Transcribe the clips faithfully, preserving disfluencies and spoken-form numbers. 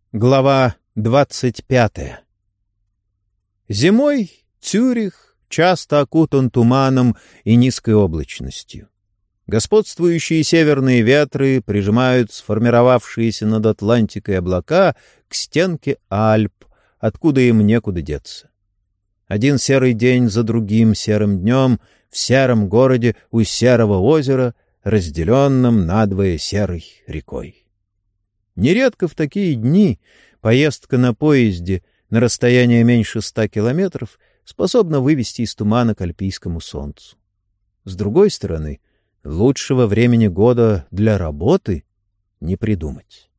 Глава двадцать пятая. Зимой Цюрих часто окутан туманом и низкой облачностью. Господствующие северные ветры прижимают сформировавшиеся над Атлантикой облака к стенке Альп, откуда им некуда деться. Один серый день за другим серым днем в сером городе у серого озера, разделенном надвое серой рекой. Нередко в такие дни поездка на поезде на расстояние меньше ста километров способна вывести из тумана к альпийскому солнцу. С другой стороны, лучшего времени года для работы не придумать.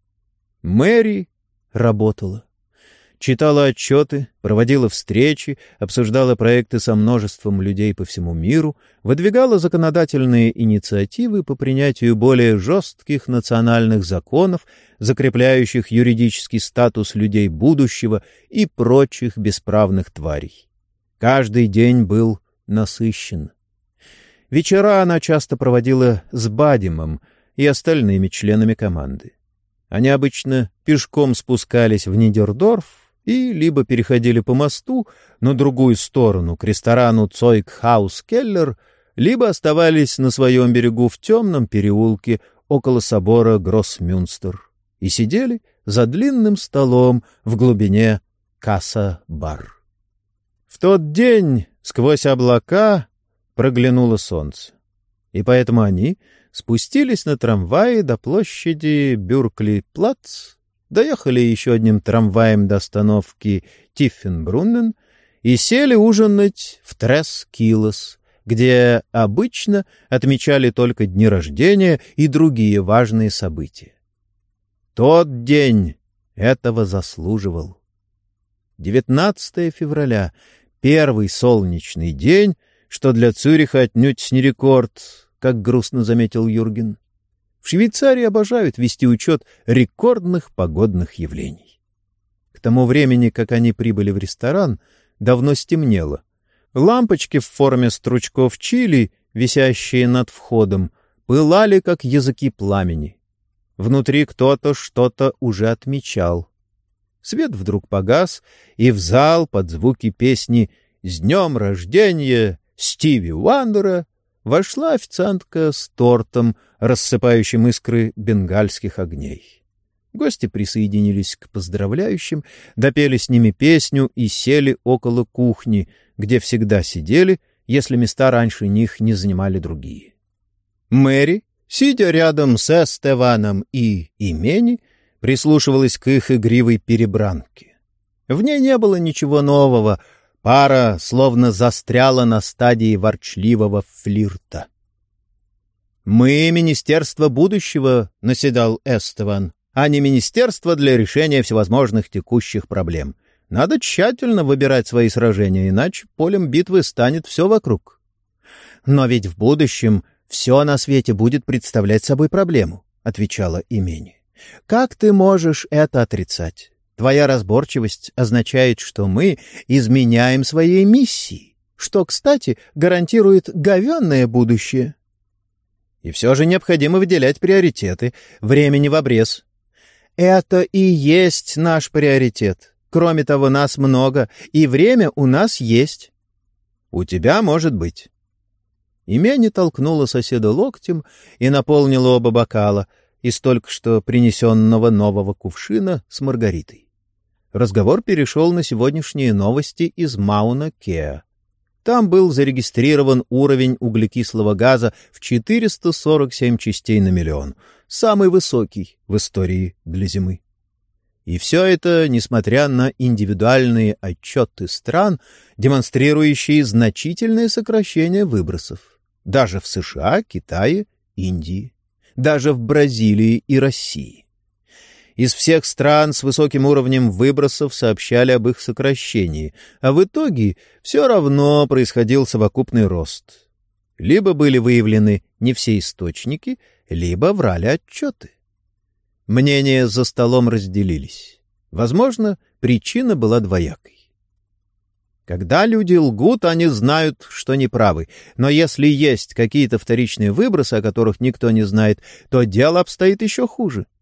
Мэри работала. Читала отчеты, проводила встречи, обсуждала проекты со множеством людей по всему миру, выдвигала законодательные инициативы по принятию более жестких национальных законов, закрепляющих юридический статус людей будущего и прочих бесправных тварей. Каждый день был насыщен. Вечера она часто проводила с Бадимом и остальными членами команды. Они обычно пешком спускались в Нидердорф и либо переходили по мосту на другую сторону, к ресторану Цойгхаус-Келлер, либо оставались на своем берегу в темном переулке около собора Гроссмюнстер и сидели за длинным столом в глубине Касса-бар. В тот день сквозь облака проглянуло солнце, и поэтому они спустились на трамвае до площади Бюркли-Плац, доехали еще одним трамваем до остановки Тиффенбруннен и сели ужинать в Трес-Килос, где обычно отмечали только дни рождения и другие важные события. Тот день этого заслуживал. девятнадцатое февраля, первый солнечный день, что для Цюриха отнюдь не рекорд, как грустно заметил Юрген. В Швейцарии обожают вести учет рекордных погодных явлений. К тому времени, как они прибыли в ресторан, давно стемнело. Лампочки в форме стручков чили, висящие над входом, пылали, как языки пламени. Внутри кто-то что-то уже отмечал. Свет вдруг погас, и в зал под звуки песни «С днем рождения Стиви Уандера» вошла официантка с тортом, рассыпающим искры бенгальских огней. Гости присоединились к поздравляющим, допели с ними песню и сели около кухни, где всегда сидели, если места раньше них не занимали другие. Мэри, сидя рядом с Эстеваном и Имени, прислушивалась к их игривой перебранке. В ней не было ничего нового. Пара словно застряла на стадии ворчливого флирта. «Мы — Министерство будущего», — наседал Эстеван, «а не Министерство для решения всевозможных текущих проблем. Надо тщательно выбирать свои сражения, иначе полем битвы станет все вокруг». «Но ведь в будущем все на свете будет представлять собой проблему», — отвечала Имени. «Как ты можешь это отрицать? Твоя разборчивость означает, что мы изменяем своей миссии, что, кстати, гарантирует говенное будущее. И все же необходимо выделять приоритеты, времени в обрез. Это и есть наш приоритет. Кроме того, нас много, и время у нас есть. У тебя может быть». Имени толкнула соседа локтем и наполнила оба бокала из только что принесенного нового кувшина с маргаритой. Разговор перешел на сегодняшние новости из Мауна-Кеа. Там был зарегистрирован уровень углекислого газа в четыреста сорок семь частей на миллион, самый высокий в истории для Зимы. И все это, несмотря на индивидуальные отчеты стран, демонстрирующие значительное сокращение выбросов. Даже в США, Китае, Индии, даже в Бразилии и России. Из всех стран с высоким уровнем выбросов сообщали об их сокращении, а в итоге все равно происходил совокупный рост. Либо были выявлены не все источники, либо врали отчеты. Мнения за столом разделились. Возможно, причина была двоякой. Когда люди лгут, они знают, что неправы, но если есть какие-то вторичные выбросы, о которых никто не знает, то дело обстоит еще хуже.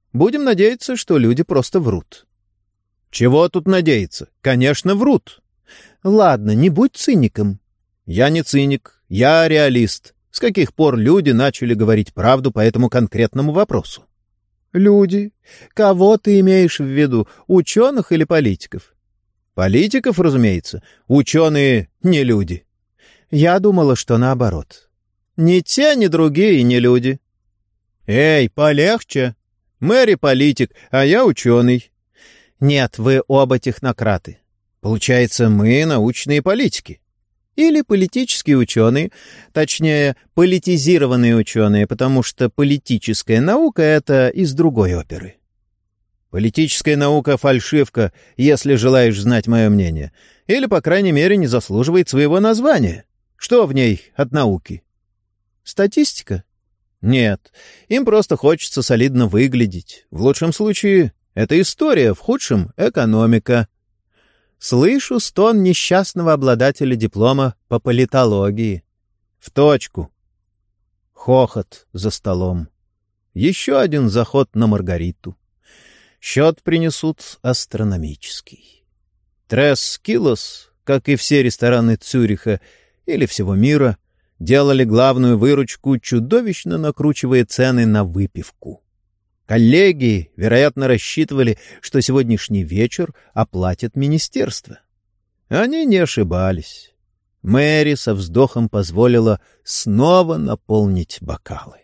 Будем надеяться, что люди просто врут». «Чего тут надеяться? Конечно, врут». «Ладно, не будь циником». «Я не циник, я реалист. С каких пор люди начали говорить правду по этому конкретному вопросу?» «Люди? Кого ты имеешь в виду, ученых или политиков?» «Политиков, разумеется. Ученые не люди». «Я думала, что наоборот». «Ни те, ни другие не люди». «Эй, полегче. Мэри политик, а я ученый». «Нет, вы оба технократы». «Получается, мы научные политики». Или политические ученые, точнее, политизированные ученые, потому что политическая наука — это из другой оперы. Политическая наука — фальшивка, если желаешь знать мое мнение, или, по крайней мере, не заслуживает своего названия. Что в ней от науки? Статистика? Нет, им просто хочется солидно выглядеть. В лучшем случае это история, в худшем — экономика. Слышу стон несчастного обладателя диплома по политологии. В точку. Хохот за столом. Еще один заход на Маргариту. Счет принесут астрономический. Трес Килос, как и все рестораны Цюриха или всего мира, делали главную выручку, чудовищно накручивая цены на выпивку. Коллеги, вероятно, рассчитывали, что сегодняшний вечер оплатит министерство. Они не ошибались. Мэри со вздохом позволила снова наполнить бокалы.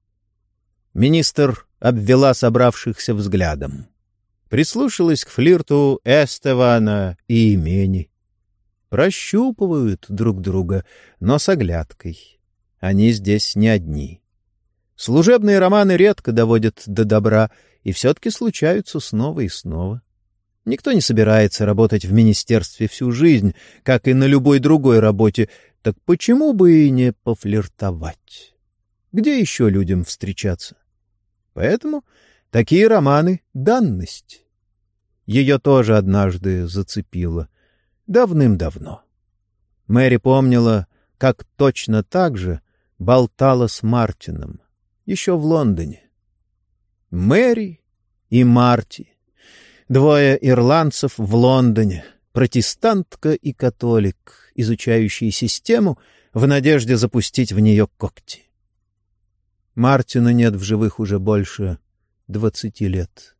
Министр обвела собравшихся взглядом. Прислушалась к флирту Эстевана и Имени. Прощупывают друг друга, но с оглядкой. Они здесь не одни. Служебные романы редко доводят до добра, и все-таки случаются снова и снова. Никто не собирается работать в министерстве всю жизнь, как и на любой другой работе, так почему бы и не пофлиртовать? Где еще людям встречаться? Поэтому такие романы — данность. Ее тоже однажды зацепило. Давным-давно. Мэри помнила, как точно так же болтала с Мартином. Еще в Лондоне. Мэри и Марти. Двое ирландцев в Лондоне. Протестантка и католик, изучающие систему в надежде запустить в нее когти. Мартина нет в живых уже больше двадцати лет.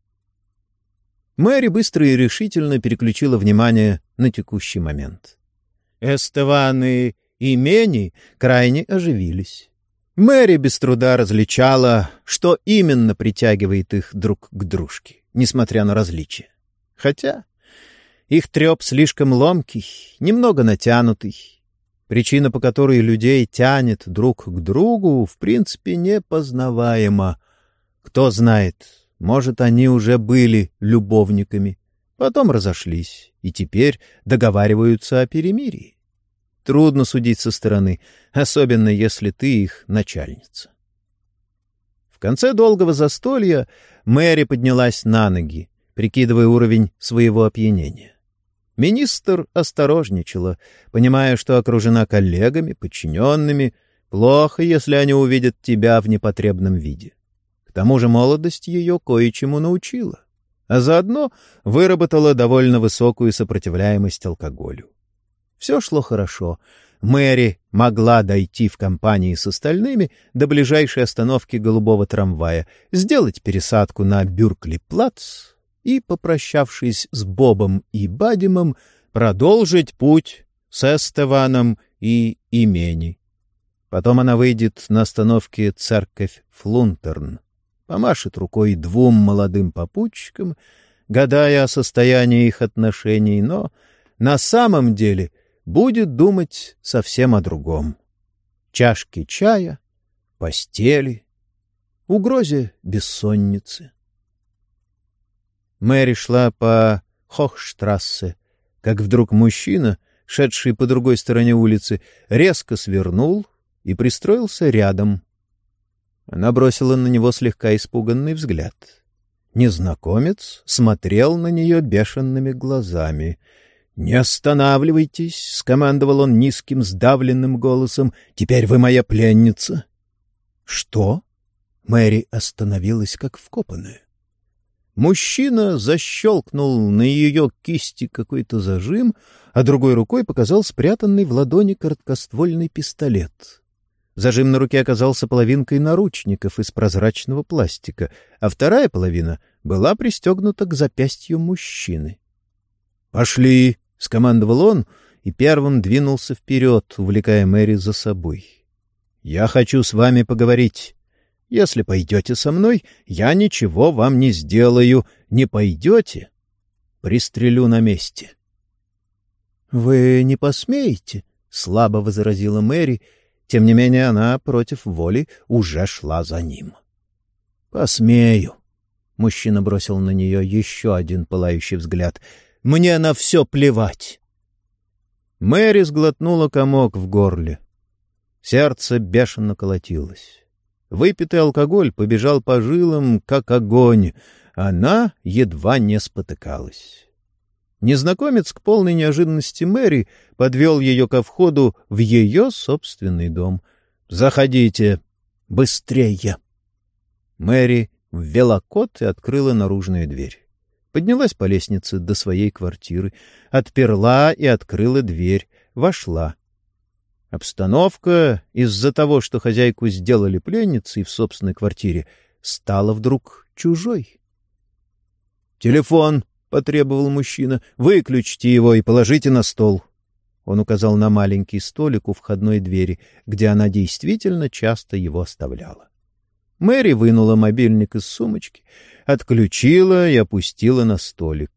Мэри быстро и решительно переключила внимание на текущий момент. Эстеван и Имени крайне оживились. Мэри без труда различала, что именно притягивает их друг к дружке, несмотря на различия. Хотя их треп слишком ломкий, немного натянутый. Причина, по которой людей тянет друг к другу, в принципе, непознаваема. Кто знает, может, они уже были любовниками, потом разошлись и теперь договариваются о перемирии. Трудно судить со стороны, особенно если ты их начальница. В конце долгого застолья Мэри поднялась на ноги, прикидывая уровень своего опьянения. Министр осторожничала, понимая, что окружена коллегами, подчиненными. Плохо, если они увидят тебя в непотребном виде. К тому же молодость ее кое-чему научила, а заодно выработала довольно высокую сопротивляемость алкоголю. Все шло хорошо. Мэри могла дойти в компании с остальными до ближайшей остановки голубого трамвая, сделать пересадку на Бюркли-плац и, попрощавшись с Бобом и Бадимом, продолжить путь с Эстеваном и Имени. Потом она выйдет на остановке Церковь Флунтерн, помашет рукой двум молодым попутчикам, гадая о состоянии их отношений, но на самом деле будет думать совсем о другом. Чашки чая, постели, угрозе бессонницы. Мэри шла по Хохштрассе, как вдруг мужчина, шедший по другой стороне улицы, резко свернул и пристроился рядом. Она бросила на него слегка испуганный взгляд. Незнакомец смотрел на нее бешеными глазами. «Не останавливайтесь!» — скомандовал он низким, сдавленным голосом. «Теперь вы моя пленница!» «Что?» Мэри остановилась, как вкопанная. Мужчина защелкнул на ее кисти какой-то зажим, а другой рукой показал спрятанный в ладони короткоствольный пистолет. Зажим на руке оказался половинкой наручников из прозрачного пластика, а вторая половина была пристегнута к запястью мужчины. «Пошли!» — скомандовал он и первым двинулся вперед, увлекая Мэри за собой. «Я хочу с вами поговорить. Если пойдете со мной, я ничего вам не сделаю. Не пойдете — пристрелю на месте». «Вы не посмеете?» — слабо возразила Мэри. Тем не менее она против воли уже шла за ним. «Посмею». Мужчина бросил на нее еще один пылающий взгляд. «Мне на все плевать». Мэри сглотнула комок в горле. Сердце бешено колотилось. Выпитый алкоголь побежал по жилам, как огонь. Она едва не спотыкалась. Незнакомец к полной неожиданности Мэри подвел ее ко входу в ее собственный дом. «Заходите! Быстрее!» Мэри ввела код и открыла наружную дверь. Поднялась по лестнице до своей квартиры, отперла и открыла дверь, вошла. Обстановка, из-за того, что хозяйку сделали пленницей в собственной квартире, стала вдруг чужой. «Телефон!» — потребовал мужчина. «Выключите его и положите на стол». Он указал на маленький столик у входной двери, где она действительно часто его оставляла. Мэри вынула мобильник из сумочки, отключила и опустила на столик.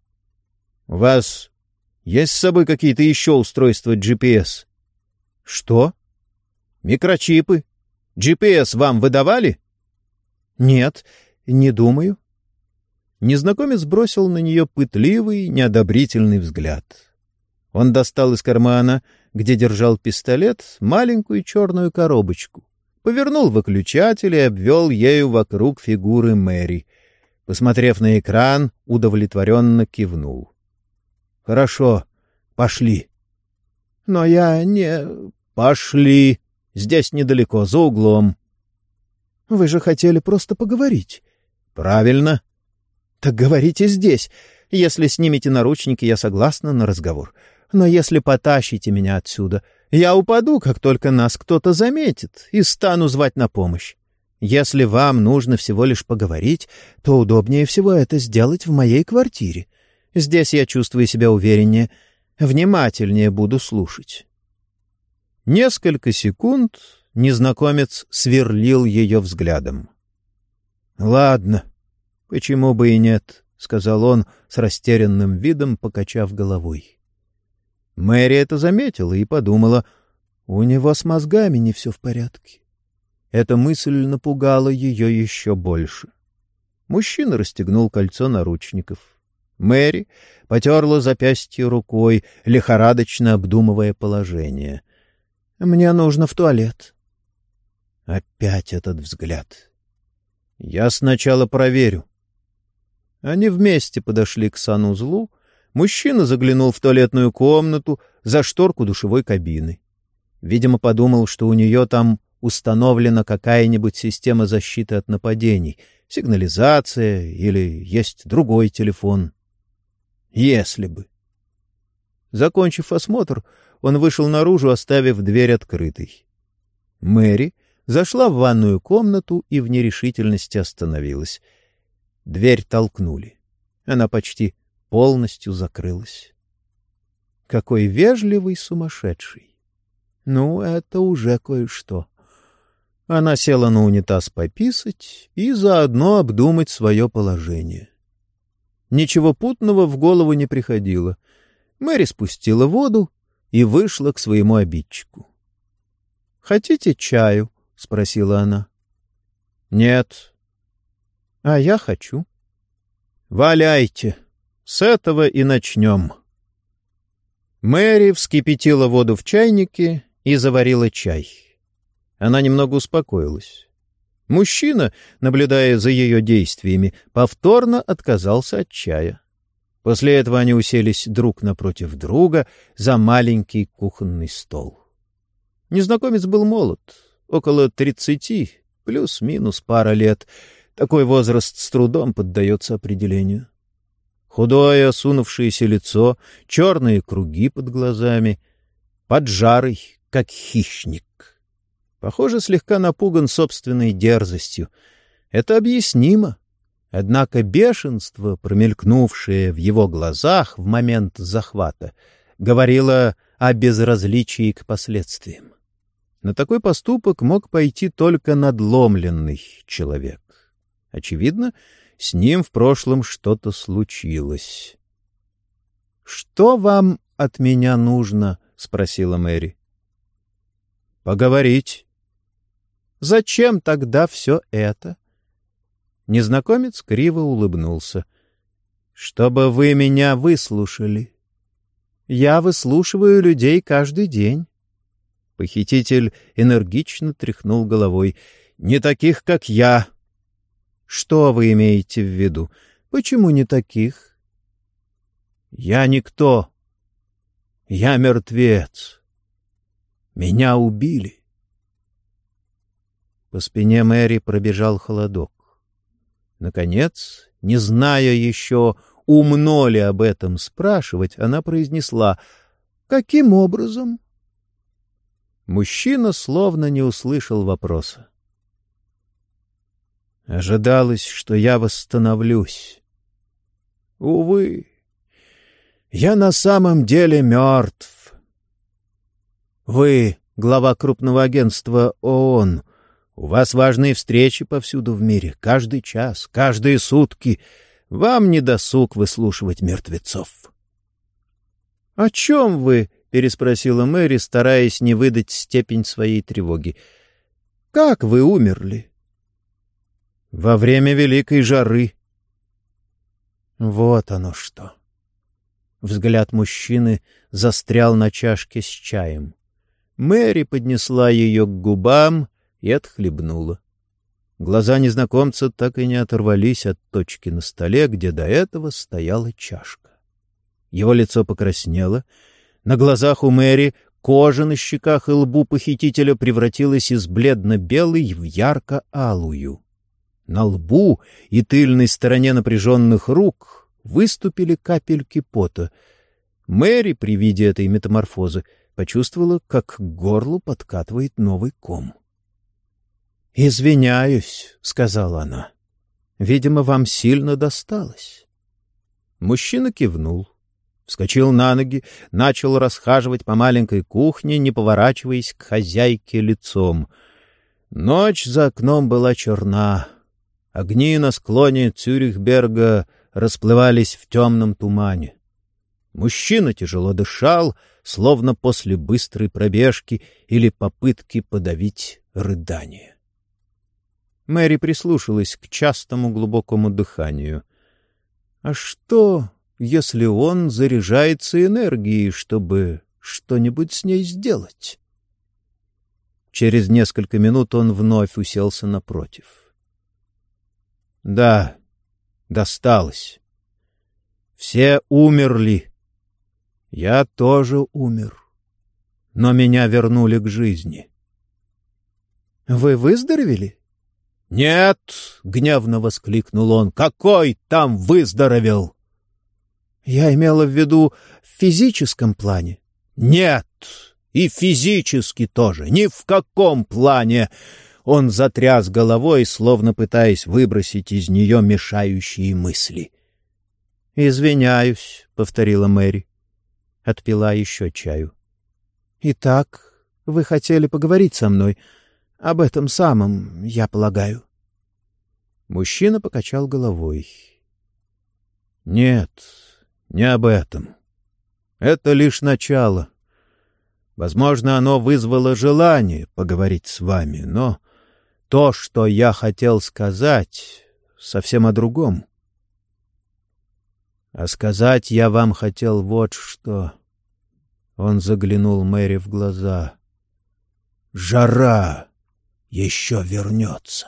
— У вас есть с собой какие-то еще устройства джи пи эс? — Что? — Микрочипы. джи пи эс вам выдавали? — Нет, не думаю. Незнакомец бросил на нее пытливый, неодобрительный взгляд. Он достал из кармана, где держал пистолет, маленькую черную коробочку, повернул выключатель и обвел ею вокруг фигуры Мэри. Посмотрев на экран, удовлетворенно кивнул. — Хорошо, пошли. — Но я не... — Пошли. Здесь недалеко, за углом. — Вы же хотели просто поговорить. — Правильно. — Так говорите здесь. Если снимете наручники, я согласна на разговор. Но если потащите меня отсюда, я упаду, как только нас кто-то заметит, и стану звать на помощь. Если вам нужно всего лишь поговорить, то удобнее всего это сделать в моей квартире. Здесь я чувствую себя увереннее, внимательнее буду слушать». Несколько секунд незнакомец сверлил ее взглядом. «Ладно, почему бы и нет», — сказал он с растерянным видом, покачав головой. Мэри это заметила и подумала, у него с мозгами не все в порядке. Эта мысль напугала ее еще больше. Мужчина расстегнул кольцо наручников. Мэри потерла запястье рукой, лихорадочно обдумывая положение. «Мне нужно в туалет». Опять этот взгляд. «Я сначала проверю». Они вместе подошли к санузлу. Мужчина заглянул в туалетную комнату за шторку душевой кабины. Видимо, подумал, что у нее там установлена какая-нибудь система защиты от нападений, сигнализация или есть другой телефон. Если бы. Закончив осмотр, он вышел наружу, оставив дверь открытой. Мэри зашла в ванную комнату и в нерешительности остановилась. Дверь толкнули. Она почти полностью закрылась. Какой вежливый сумасшедший! Ну, это уже кое-что. Она села на унитаз пописать и заодно обдумать свое положение. Ничего путного в голову не приходило. Мэри спустила воду и вышла к своему обидчику. — Хотите чаю? — спросила она. — Нет. — А я хочу. — Валяйте. С этого и начнем. Мэри вскипятила воду в чайнике и заварила чай. Она немного успокоилась. Мужчина, наблюдая за ее действиями, повторно отказался от чая. После этого они уселись друг напротив друга за маленький кухонный стол. Незнакомец был молод, около тридцати, плюс-минус пара лет. Такой возраст с трудом поддается определению. Худое, осунувшееся лицо, черные круги под глазами, поджарый, как хищник. Похоже, слегка напуган собственной дерзостью. Это объяснимо. Однако бешенство, промелькнувшее в его глазах в момент захвата, говорило о безразличии к последствиям. На такой поступок мог пойти только надломленный человек. Очевидно, с ним в прошлом что-то случилось. — Что вам от меня нужно? — спросила Мэри. — Поговорить. — Зачем тогда все это? Незнакомец криво улыбнулся. — Чтобы вы меня выслушали. Я выслушиваю людей каждый день. Похититель энергично тряхнул головой. — Не таких, как я. — Что вы имеете в виду? Почему не таких? — Я никто. Я мертвец. Меня убили. По спине Мэри пробежал холодок. Наконец, не зная еще, умно ли об этом спрашивать, она произнесла: «Каким образом?» Мужчина словно не услышал вопроса. Ожидалось, что я восстановлюсь. Увы, я на самом деле мертв. Вы глава крупного агентства ООН. У вас важные встречи повсюду в мире, каждый час, каждые сутки. Вам не досуг выслушивать мертвецов. — О чем вы? — переспросила Мэри, стараясь не выдать степень своей тревоги. — Как вы умерли? — Во время великой жары. — Вот оно что! Взгляд мужчины застрял на чашке с чаем. Мэри поднесла ее к губам и отхлебнула. Глаза незнакомца так и не оторвались от точки на столе, где до этого стояла чашка. Его лицо покраснело. На глазах у Мэри кожа на щеках и лбу похитителя превратилась из бледно-белой в ярко-алую. На лбу и тыльной стороне напряженных рук выступили капельки пота. Мэри при виде этой метаморфозы почувствовала, как к горлу подкатывает новый ком. «Извиняюсь», — сказала она. «Видимо, вам сильно досталось». Мужчина кивнул, вскочил на ноги, начал расхаживать по маленькой кухне, не поворачиваясь к хозяйке лицом. Ночь за окном была черна. Огни на склоне Цюрихберга расплывались в темном тумане. Мужчина тяжело дышал, словно после быстрой пробежки или попытки подавить рыдание. Мэри прислушалась к частому глубокому дыханию. А что, если он заряжается энергией, чтобы что-нибудь с ней сделать? Через несколько минут он вновь уселся напротив. Да, досталось. Все умерли. Я тоже умер. Но меня вернули к жизни. Вы выздоровели? «Нет!» — гневно воскликнул он. «Какой там выздоровел?» «Я имела в виду в физическом плане». «Нет! И физически тоже! Ни в каком плане!» Он затряс головой, словно пытаясь выбросить из нее мешающие мысли. «Извиняюсь», — повторила Мэри. Отпила еще чаю. «Итак, вы хотели поговорить со мной об этом самом, я полагаю». Мужчина покачал головой. «Нет, не об этом. Это лишь начало. Возможно, оно вызвало желание поговорить с вами, но то, что я хотел сказать, совсем о другом. А сказать я вам хотел вот что». Он заглянул Мэри в глаза. «Жара еще вернется».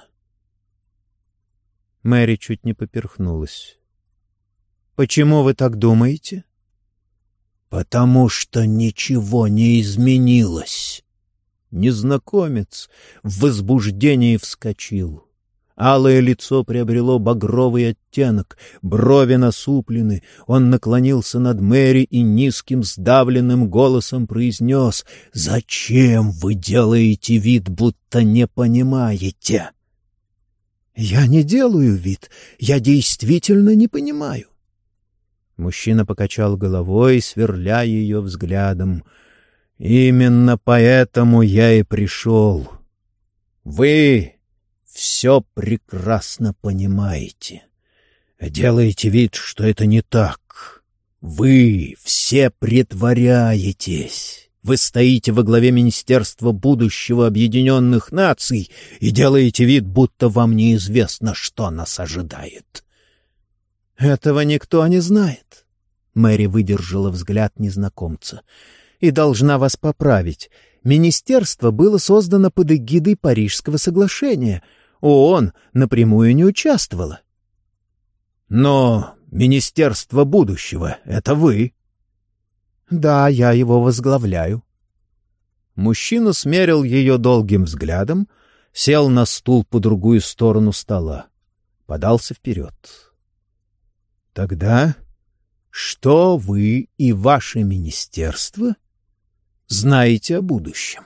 Мэри чуть не поперхнулась. «Почему вы так думаете?» «Потому что ничего не изменилось». Незнакомец в возбуждении вскочил. Алое лицо приобрело багровый оттенок, брови насуплены. Он наклонился над Мэри и низким сдавленным голосом произнес: «Зачем вы делаете вид, будто не понимаете?» «Я не делаю вид, я действительно не понимаю». Мужчина покачал головой, сверля ее взглядом. «Именно поэтому я и пришел. Вы все прекрасно понимаете. Делаете вид, что это не так. Вы все притворяетесь. Вы стоите во главе Министерства будущего Объединенных Наций и делаете вид, будто вам неизвестно, что нас ожидает». «Этого никто не знает». Мэри выдержала взгляд незнакомца. «И должна вас поправить. Министерство было создано под эгидой Парижского соглашения. ООН напрямую не участвовала». «Но Министерство будущего — это вы». «Да, я его возглавляю». Мужчина смерил ее долгим взглядом, сел на стул по другую сторону стола, подался вперед. «Тогда что вы и ваше министерство знаете о будущем?»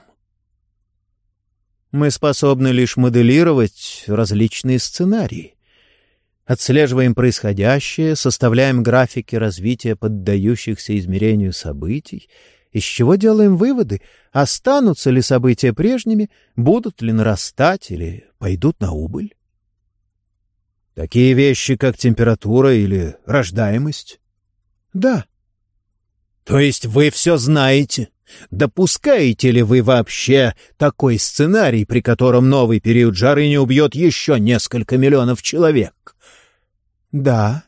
«Мы способны лишь моделировать различные сценарии. Отслеживаем происходящее, составляем графики развития поддающихся измерению событий, из чего делаем выводы, останутся ли события прежними, будут ли нарастать или пойдут на убыль». «Такие вещи, как температура или рождаемость?» «Да». «То есть вы все знаете? Допускаете ли вы вообще такой сценарий, при котором новый период жары не убьет еще несколько миллионов человек?» «Да».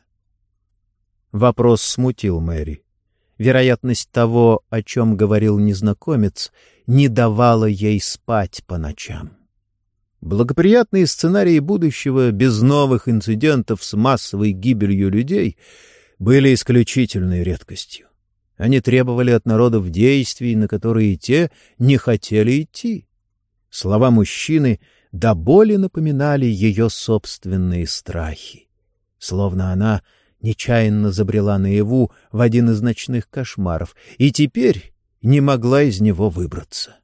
Вопрос смутил Мэри. Вероятность того, о чем говорил незнакомец, не давала ей спать по ночам. Благоприятные сценарии будущего без новых инцидентов с массовой гибелью людей были исключительной редкостью. Они требовали от народов действий, на которые те не хотели идти. Слова мужчины до боли напоминали ее собственные страхи. Словно она нечаянно забрела наяву в один из ночных кошмаров и теперь не могла из него выбраться.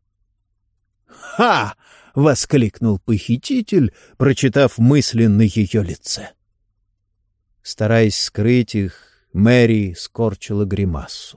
«Ха!» — воскликнул похититель, прочитав мысли на ее лице. Стараясь скрыть их, Мэри скорчила гримасу.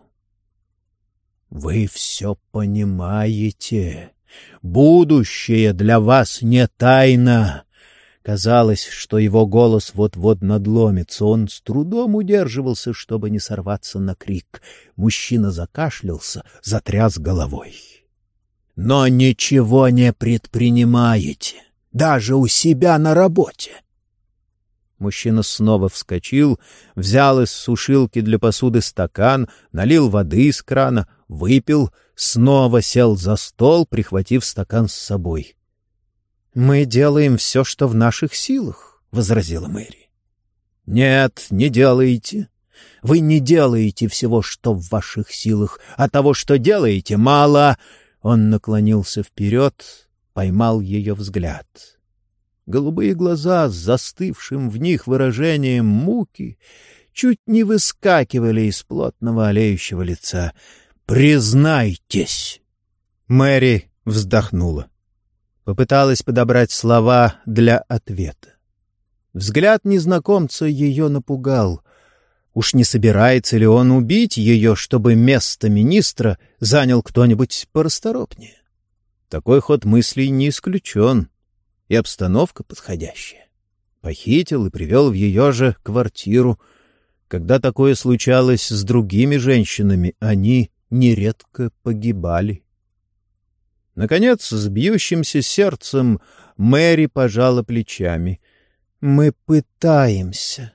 «Вы все понимаете. Будущее для вас не тайна». Казалось, что его голос вот-вот надломится. Он с трудом удерживался, чтобы не сорваться на крик. Мужчина закашлялся, затряс головой. «Но ничего не предпринимаете, даже у себя на работе». Мужчина снова вскочил, взял из сушилки для посуды стакан, налил воды из крана, выпил, снова сел за стол, прихватив стакан с собой. «Мы делаем все, что в наших силах», — возразила Мэри. «Нет, не делаете. Вы не делаете всего, что в ваших силах, а того, что делаете, мало». Он наклонился вперед, поймал ее взгляд. Голубые глаза с застывшим в них выражением муки чуть не выскакивали из плотного олеющего лица. «Признайтесь!» Мэри вздохнула. Попыталась подобрать слова для ответа. Взгляд незнакомца ее напугал. Уж не собирается ли он убить ее, чтобы место министра занял кто-нибудь порасторопнее? Такой ход мыслей не исключен, и обстановка подходящая. Похитил и привел в ее же квартиру. Когда такое случалось с другими женщинами, они нередко погибали. Наконец, с бьющимся сердцем Мэри пожала плечами. «Мы пытаемся».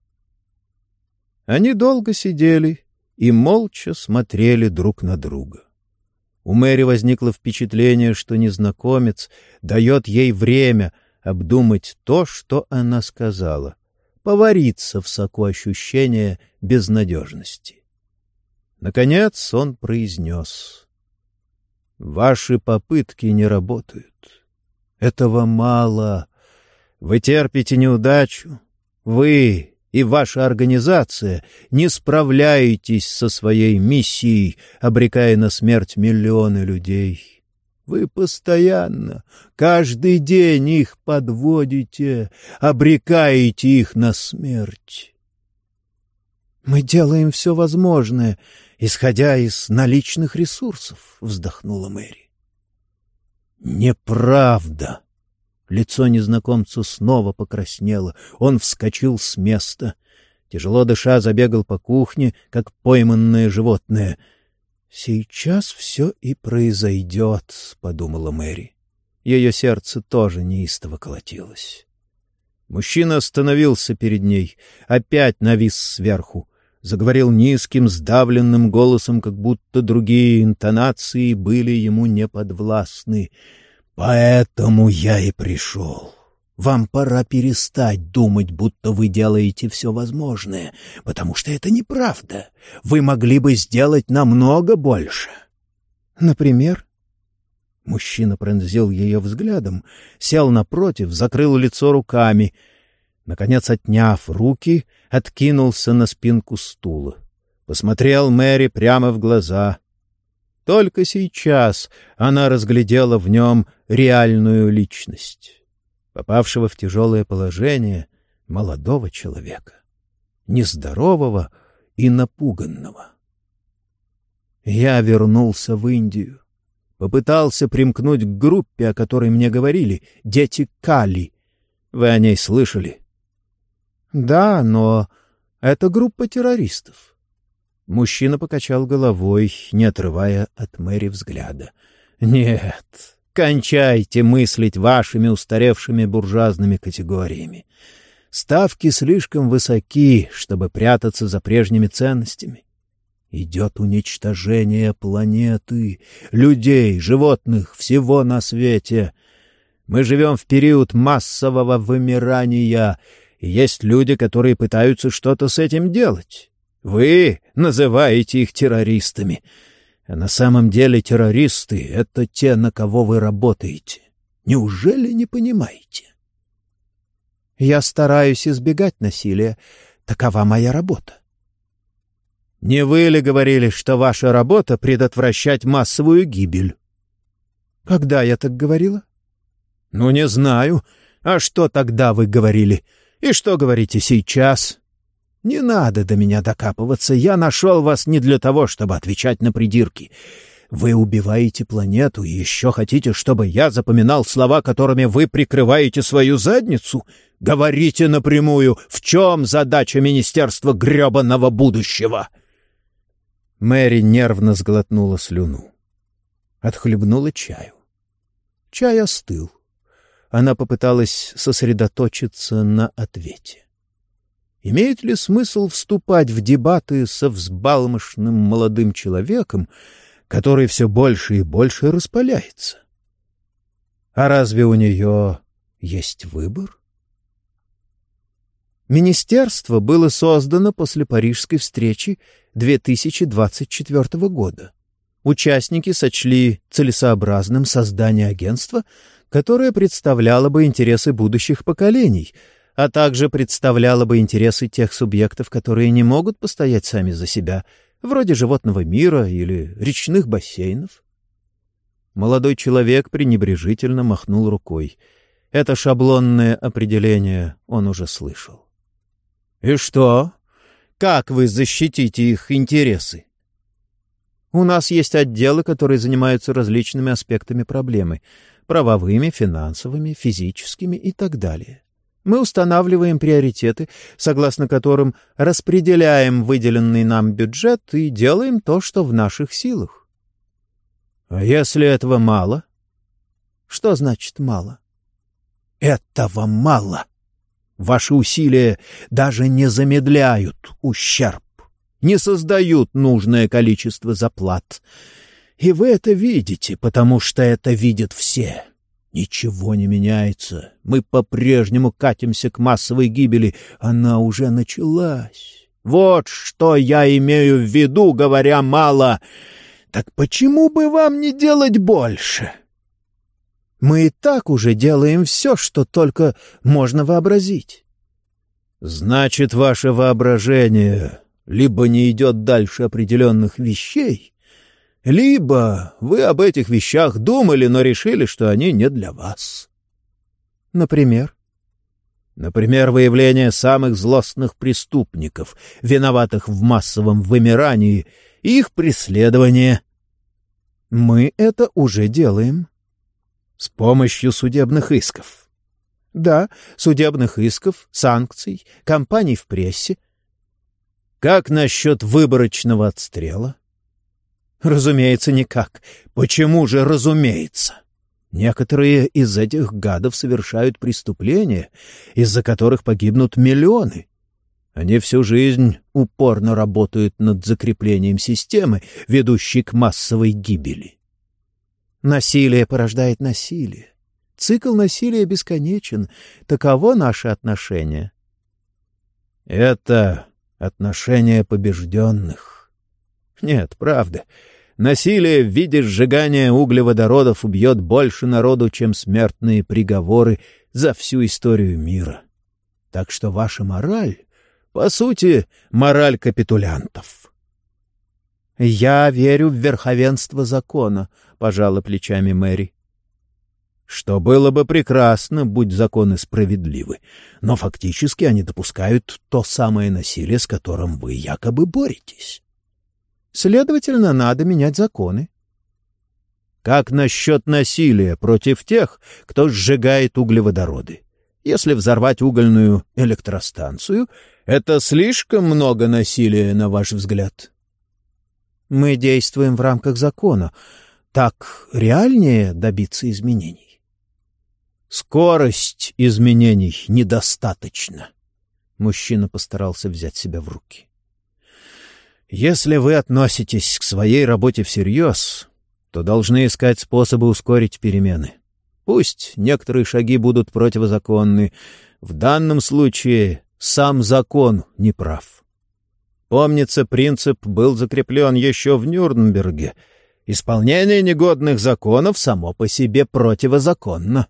Они долго сидели и молча смотрели друг на друга. У Мэри возникло впечатление, что незнакомец дает ей время обдумать то, что она сказала, повариться в соку ощущения безнадежности. Наконец он произнес: Ваши попытки не работают. Этого мало. Вы терпите неудачу. Вы и ваша организация не справляетесь со своей миссией, обрекая на смерть миллионы людей. Вы постоянно, каждый день их подводите, обрекаете их на смерть. «Мы делаем все возможное, исходя из наличных ресурсов», — вздохнула Мэри. «Неправда!» Лицо незнакомца снова покраснело. Он вскочил с места. Тяжело дыша, забегал по кухне, как пойманное животное. «Сейчас все и произойдет», — подумала Мэри. Ее сердце тоже неистово колотилось. Мужчина остановился перед ней, опять навис сверху. Заговорил низким, сдавленным голосом, как будто другие интонации были ему неподвластны. «Поэтому я и пришел. Вам пора перестать думать, будто вы делаете все возможное, потому что это неправда. Вы могли бы сделать намного больше». «Например?» Мужчина пронзил ее взглядом, сел напротив, закрыл лицо руками. Наконец, отняв руки, откинулся на спинку стула. Посмотрел Мэри прямо в глаза. Только сейчас она разглядела в нем реальную личность, попавшего в тяжелое положение молодого человека, нездорового и напуганного. «Я вернулся в Индию, попытался примкнуть к группе, о которой мне говорили, дети Кали. Вы о ней слышали?» «Да, но это группа террористов». Мужчина покачал головой, не отрывая от Мэри взгляда. «Нет, кончайте мыслить вашими устаревшими буржуазными категориями. Ставки слишком высоки, чтобы прятаться за прежними ценностями. Идет уничтожение планеты, людей, животных, всего на свете. Мы живем в период массового вымирания, и есть люди, которые пытаются что-то с этим делать. Вы называете их террористами, а на самом деле террористы — это те, на кого вы работаете. Неужели не понимаете?» «Я стараюсь избегать насилия. Такова моя работа». «Не вы ли говорили, что ваша работа — предотвращать массовую гибель?» «Когда я так говорила?» «Ну, не знаю. А что тогда вы говорили? И что говорите сейчас?» «Не надо до меня докапываться. Я нашел вас не для того, чтобы отвечать на придирки. Вы убиваете планету и еще хотите, чтобы я запоминал слова, которыми вы прикрываете свою задницу? Говорите напрямую, в чем задача Министерства гребаного будущего?» Мэри нервно сглотнула слюну. Отхлебнула чаю. Чай остыл. Она попыталась сосредоточиться на ответе. Имеет ли смысл вступать в дебаты со взбалмошным молодым человеком, который все больше и больше распаляется? А разве у нее есть выбор? Министерство было создано после Парижской встречи две тысячи двадцать четвёртого года. Участники сочли целесообразным создание агентства, которое представляло бы интересы будущих поколений, а также представляла бы интересы тех субъектов, которые не могут постоять сами за себя, вроде животного мира или речных бассейнов. Молодой человек пренебрежительно махнул рукой. Это шаблонное определение он уже слышал. «И что? Как вы защитите их интересы?» «У нас есть отделы, которые занимаются различными аспектами проблемы — правовыми, финансовыми, физическими и так далее. Мы устанавливаем приоритеты, согласно которым распределяем выделенный нам бюджет и делаем то, что в наших силах». «А если этого мало?» «Что значит мало?» «Этого мало. Ваши усилия даже не замедляют ущерб, не создают нужное количество заплат. И вы это видите, потому что это видят все. Ничего не меняется. Мы по-прежнему катимся к массовой гибели. Она уже началась. Вот что я имею в виду, говоря мало. Так почему бы вам не делать больше? Мы и так уже делаем все, что только можно вообразить. Значит, ваше воображение либо не идет дальше определенных вещей, либо вы об этих вещах думали, но решили, что они не для вас. Например? Например, выявление самых злостных преступников, виноватых в массовом вымирании, и их преследование. Мы это уже делаем. С помощью судебных исков. Да, судебных исков, санкций, кампаний в прессе. Как насчет выборочного отстрела? Разумеется, никак. Почему же разумеется? Некоторые из этих гадов совершают преступления, из-за которых погибнут миллионы. Они всю жизнь упорно работают над закреплением системы, ведущей к массовой гибели. Насилие порождает насилие. Цикл насилия бесконечен. Таково наше отношение. Это отношение побежденных. Нет, правда. Насилие в виде сжигания углеводородов убьет больше народу, чем смертные приговоры за всю историю мира. Так что ваша мораль, по сути, мораль капитулянтов. «Я верю в верховенство закона», — пожала плечами Мэри. «Что было бы прекрасно, будь законы справедливы, но фактически они допускают то самое насилие, с которым вы якобы боретесь. Следовательно, надо менять законы». Как насчет насилия против тех, кто сжигает углеводороды? Если взорвать угольную электростанцию, это слишком много насилия, на ваш взгляд? Мы действуем в рамках закона. Так реальнее добиться изменений. Скорость изменений недостаточна. Мужчина постарался взять себя в руки. Если вы относитесь к своей работе всерьез, то должны искать способы ускорить перемены. Пусть некоторые шаги будут противозаконны. В данном случае сам закон не прав. Помнится, принцип был закреплен еще в Нюрнберге. Исполнение негодных законов само по себе противозаконно.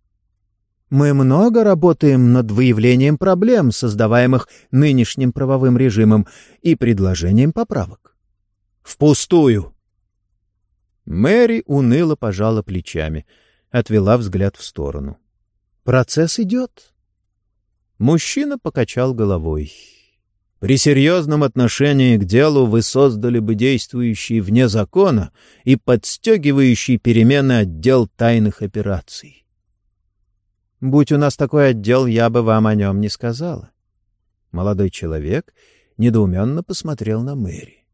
Мы много работаем над выявлением проблем, создаваемых нынешним правовым режимом, и предложением поправок. Впустую. Мэри уныло пожала плечами, отвела взгляд в сторону. Процесс идет. Мужчина покачал головой. При серьезном отношении к делу вы создали бы действующий вне закона и подстегивающий перемены отдел тайных операций. Будь у нас такой отдел, я бы вам о нем не сказала. Молодой человек недоуменно посмотрел на Мэри.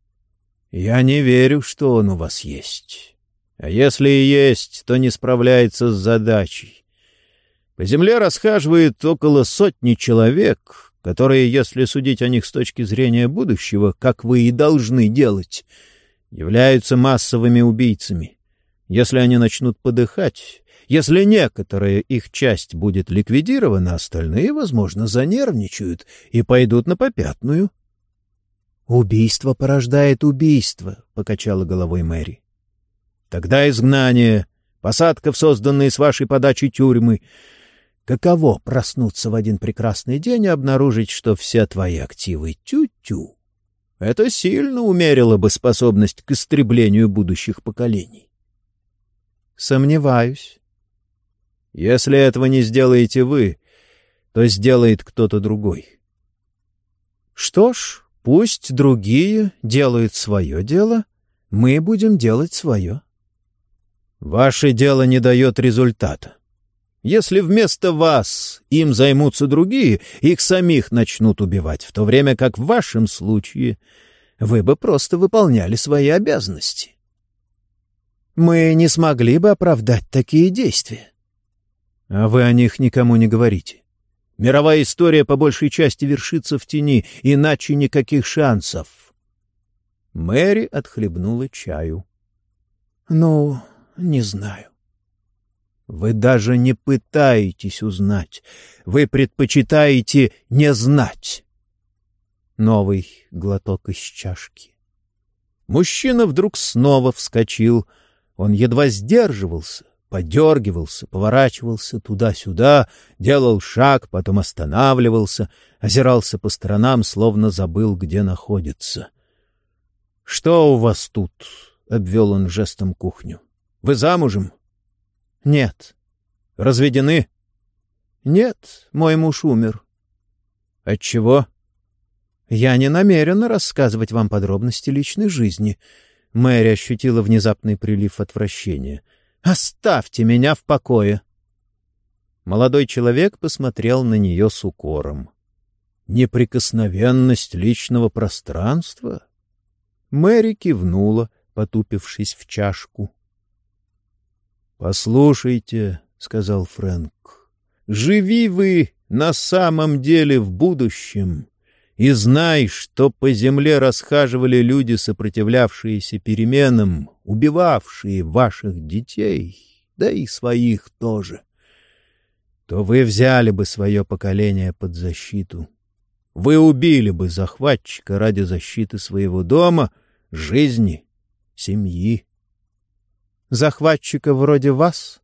Я не верю, что он у вас есть. А если и есть, то не справляется с задачей. По земле расхаживает около сотни человек, которые, если судить о них с точки зрения будущего, как вы и должны делать, являются массовыми убийцами. Если они начнут подыхать, если некоторая их часть будет ликвидирована, остальные, возможно, занервничают и пойдут на попятную. «Убийство порождает убийство», — покачала головой Мэри. «Тогда изгнание, посадка в созданные с вашей подачи тюрьмы. Каково проснуться в один прекрасный день и обнаружить, что все твои активы тю-тю? Это сильно умерило бы способность к истреблению будущих поколений». «Сомневаюсь». «Если этого не сделаете вы, то сделает кто-то другой». «Что ж, пусть другие делают свое дело, мы будем делать свое». «Ваше дело не дает результата. Если вместо вас им займутся другие, их самих начнут убивать, в то время как в вашем случае вы бы просто выполняли свои обязанности». «Мы не смогли бы оправдать такие действия». «А вы о них никому не говорите. Мировая история по большей части вершится в тени, иначе никаких шансов». Мэри отхлебнула чаю. «Ну, не знаю». «Вы даже не пытаетесь узнать. Вы предпочитаете не знать». Новый глоток из чашки. Мужчина вдруг снова вскочил. Он едва сдерживался, подергивался, поворачивался туда-сюда, делал шаг, потом останавливался, озирался по сторонам, словно забыл, где находится. — Что у вас тут? — обвел он жестом кухню. — Вы замужем? — Нет. — Разведены? — Нет, мой муж умер. — Отчего? — Я не намерена рассказывать вам подробности личной жизни. Мэри ощутила внезапный прилив отвращения. «Оставьте меня в покое!» Молодой человек посмотрел на нее с укором. «Неприкосновенность личного пространства?» Мэри кивнула, потупившись в чашку. «Послушайте», — сказал Фрэнк, — «живи вы на самом деле в будущем». И знай, что по земле расхаживали люди, сопротивлявшиеся переменам, убивавшие ваших детей, да и своих тоже, то вы взяли бы свое поколение под защиту. Вы убили бы захватчика ради защиты своего дома, жизни, семьи. Захватчика вроде вас?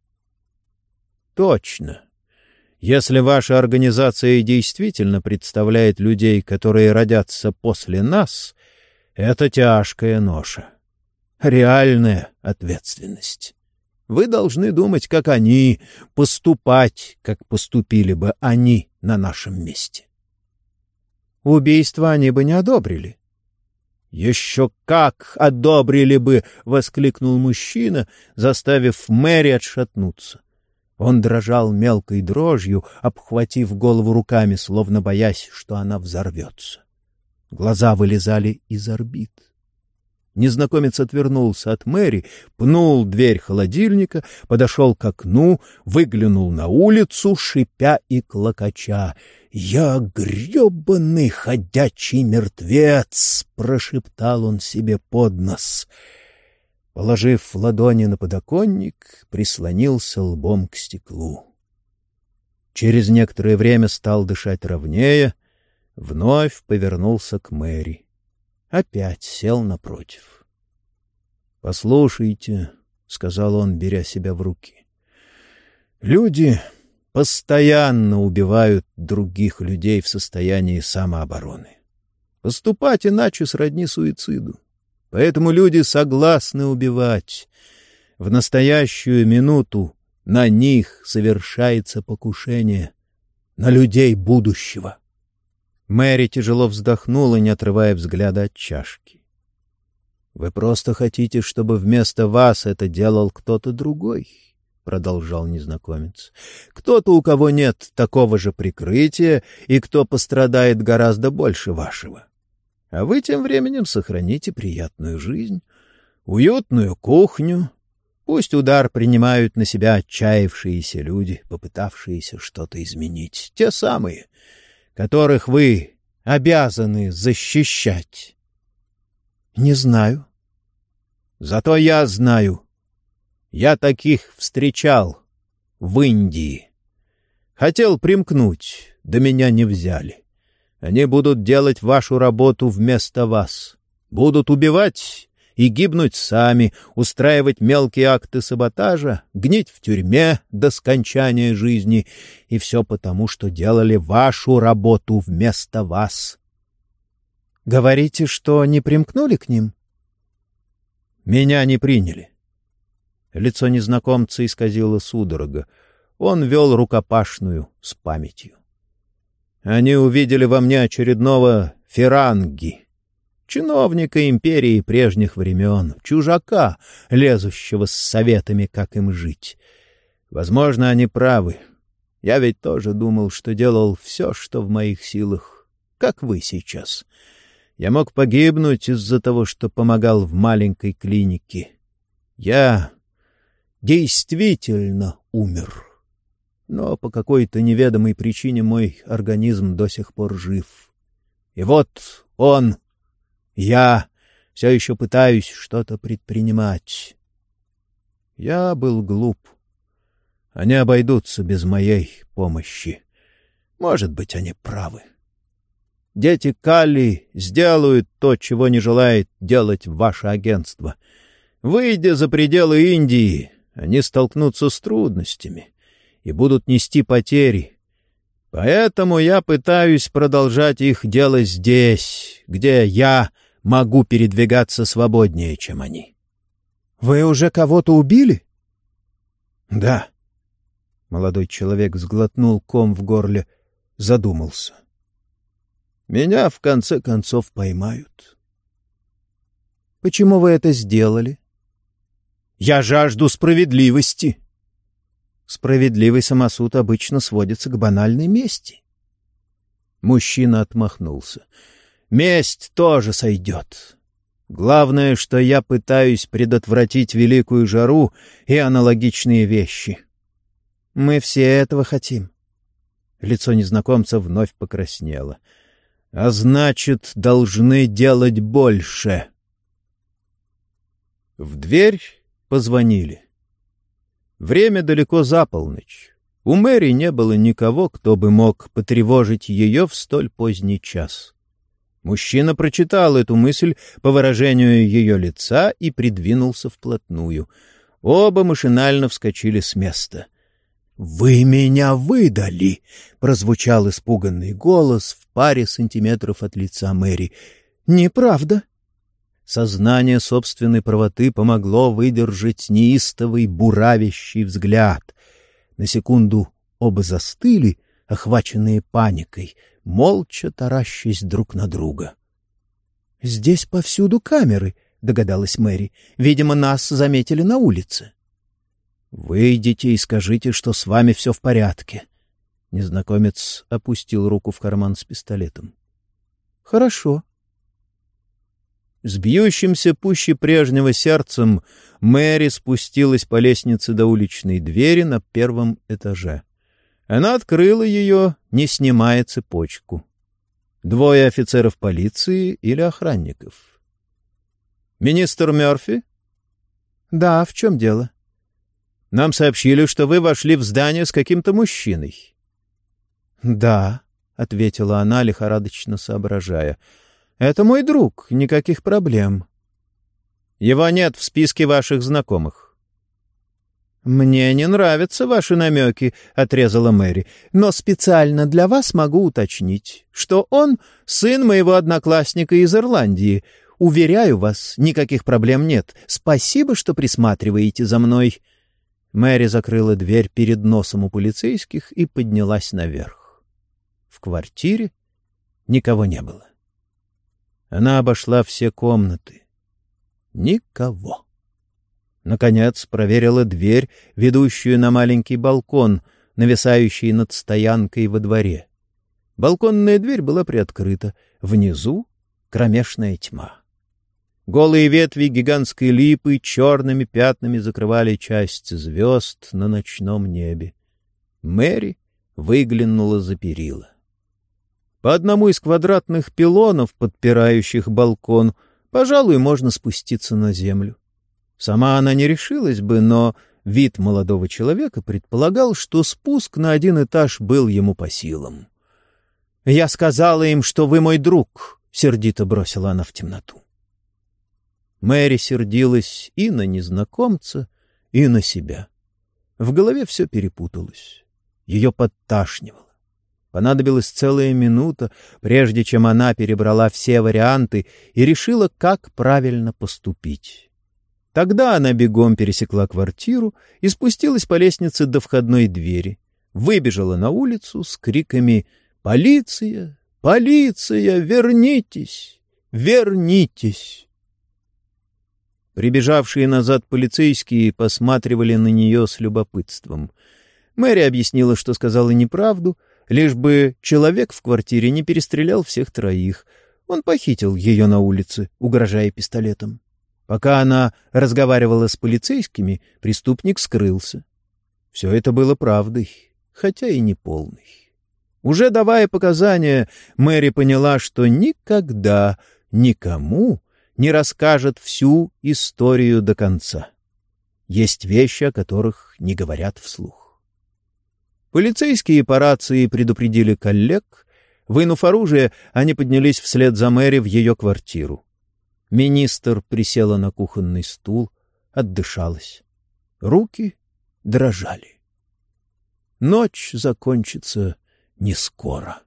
Точно. Если ваша организация действительно представляет людей, которые родятся после нас, это тяжкая ноша, реальная ответственность. Вы должны думать, как они, поступать, как поступили бы они на нашем месте. Убийство они бы не одобрили. «Еще как одобрили бы!» — воскликнул мужчина, заставив Мэри отшатнуться. Он дрожал мелкой дрожью, обхватив голову руками, словно боясь, что она взорвется. Глаза вылезали из орбит. Незнакомец отвернулся от Мэри, пнул дверь холодильника, подошел к окну, выглянул на улицу, шипя и клокоча. «Я гребаный ходячий мертвец!» — прошептал он себе под нос. Положив ладони на подоконник, прислонился лбом к стеклу. Через некоторое время стал дышать ровнее, вновь повернулся к Мэри. Опять сел напротив. — Послушайте, — сказал он, беря себя в руки, — люди постоянно убивают других людей в состоянии самообороны. Поступать иначе сродни суициду. Поэтому люди согласны убивать. В настоящую минуту на них совершается покушение, на людей будущего. Мэри тяжело вздохнула, не отрывая взгляда от чашки. — Вы просто хотите, чтобы вместо вас это делал кто-то другой, — продолжал незнакомец. — Кто-то, у кого нет такого же прикрытия и кто пострадает гораздо больше вашего. А вы тем временем сохраните приятную жизнь, уютную кухню. Пусть удар принимают на себя отчаявшиеся люди, попытавшиеся что-то изменить. Те самые, которых вы обязаны защищать. — Не знаю. — Зато я знаю. Я таких встречал в Индии. Хотел примкнуть, да меня не взяли. Они будут делать вашу работу вместо вас. Будут убивать и гибнуть сами, устраивать мелкие акты саботажа, гнить в тюрьме до скончания жизни. И все потому, что делали вашу работу вместо вас. — Говорите, что не примкнули к ним? — Меня не приняли. Лицо незнакомца исказило судорога. Он вел рукопашную с памятью. Они увидели во мне очередного феранги, чиновника империи прежних времен, чужака, лезущего с советами, как им жить. Возможно, они правы. Я ведь тоже думал, что делал все, что в моих силах, как вы сейчас. Я мог погибнуть из-за того, что помогал в маленькой клинике. Я действительно умер. Но по какой-то неведомой причине мой организм до сих пор жив. И вот он, я, все еще пытаюсь что-то предпринимать. Я был глуп. Они обойдутся без моей помощи. Может быть, они правы. Дети Калли сделают то, чего не желает делать ваше агентство. Выйдя за пределы Индии, они столкнутся с трудностями и будут нести потери. Поэтому я пытаюсь продолжать их дело здесь, где я могу передвигаться свободнее, чем они. — Вы уже кого-то убили? — Да. Молодой человек сглотнул ком в горле, задумался. — Меня в конце концов поймают. — Почему вы это сделали? — Я жажду справедливости. Справедливый самосуд обычно сводится к банальной мести. Мужчина отмахнулся. Месть тоже сойдет. Главное, что я пытаюсь предотвратить великую жару и аналогичные вещи. Мы все этого хотим. Лицо незнакомца вновь покраснело. А значит, должны делать больше. В дверь позвонили. Время далеко за полночь. У Мэри не было никого, кто бы мог потревожить ее в столь поздний час. Мужчина прочитал эту мысль по выражению ее лица и придвинулся вплотную. Оба машинально вскочили с места. — Вы меня выдали! — прозвучал испуганный голос в паре сантиметров от лица Мэри. — Неправда. Сознание собственной правоты помогло выдержать неистовый буравящий взгляд. На секунду оба застыли, охваченные паникой, молча таращась друг на друга. — Здесь повсюду камеры, — догадалась Мэри. — Видимо, нас заметили на улице. — Выйдите и скажите, что с вами все в порядке. Незнакомец опустил руку в карман с пистолетом. — Хорошо. С бьющимся пуще прежнего сердцем Мэри спустилась по лестнице до уличной двери на первом этаже. Она открыла ее, не снимая цепочку. Двое офицеров полиции или охранников. «Министр Мёрфи?» «Да, в чем дело?» «Нам сообщили, что вы вошли в здание с каким-то мужчиной». «Да», — ответила она, лихорадочно соображая. «Это мой друг, никаких проблем». «Его нет в списке ваших знакомых». «Мне не нравятся ваши намеки», — отрезала Мэри, «но специально для вас могу уточнить, что он сын моего одноклассника из Ирландии. Уверяю вас, никаких проблем нет. Спасибо, что присматриваете за мной». Мэри закрыла дверь перед носом у полицейских и поднялась наверх. В квартире никого не было. Она обошла все комнаты. Никого. Наконец проверила дверь, ведущую на маленький балкон, нависающий над стоянкой во дворе. Балконная дверь была приоткрыта. Внизу кромешная тьма. Голые ветви гигантской липы черными пятнами закрывали часть звезд на ночном небе. Мэри выглянула за перила. По одному из квадратных пилонов, подпирающих балкон, пожалуй, можно спуститься на землю. Сама она не решилась бы, но вид молодого человека предполагал, что спуск на один этаж был ему по силам. «Я сказала им, что вы мой друг», — сердито бросила она в темноту. Мэри сердилась и на незнакомца, и на себя. В голове все перепуталось. Ее подташнивало. Понадобилась целая минута, прежде чем она перебрала все варианты и решила, как правильно поступить. Тогда она бегом пересекла квартиру и спустилась по лестнице до входной двери, выбежала на улицу с криками «Полиция! Полиция! Вернитесь! Вернитесь!». Прибежавшие назад полицейские посматривали на нее с любопытством. Мэри объяснила, что сказала неправду, лишь бы человек в квартире не перестрелял всех троих. Он похитил ее на улице, угрожая пистолетом. Пока она разговаривала с полицейскими, преступник скрылся. Все это было правдой, хотя и не полной. Уже давая показания, Мэри поняла, что никогда никому не расскажет всю историю до конца. Есть вещи, о которых не говорят вслух. Полицейские по рации предупредили коллег, Вынув оружие, они поднялись вслед за Мэри в ее квартиру. Министр присела на кухонный стул, отдышалась. Руки дрожали. Ночь закончится не скоро.